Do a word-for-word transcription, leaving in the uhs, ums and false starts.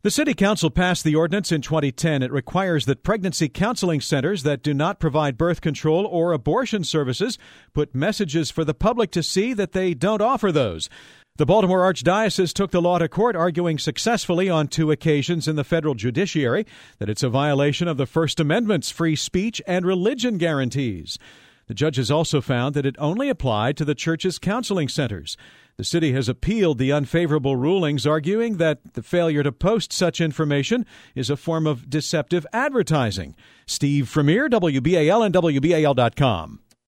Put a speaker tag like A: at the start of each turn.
A: The City Council passed the ordinance in twenty ten. It requires that pregnancy counseling centers that do not provide birth control or abortion services put messages for the public to see that they don't offer those. The Baltimore Archdiocese took the law to court, arguing successfully on two occasions in the federal judiciary that it's a violation of the First Amendment's free speech and religion guarantees. The judges also found that it only applied to the church's counseling centers. The city has appealed the unfavorable rulings, arguing that the failure to post such information is a form of deceptive advertising. Steve Fremier, W B A L and W B A L dot com.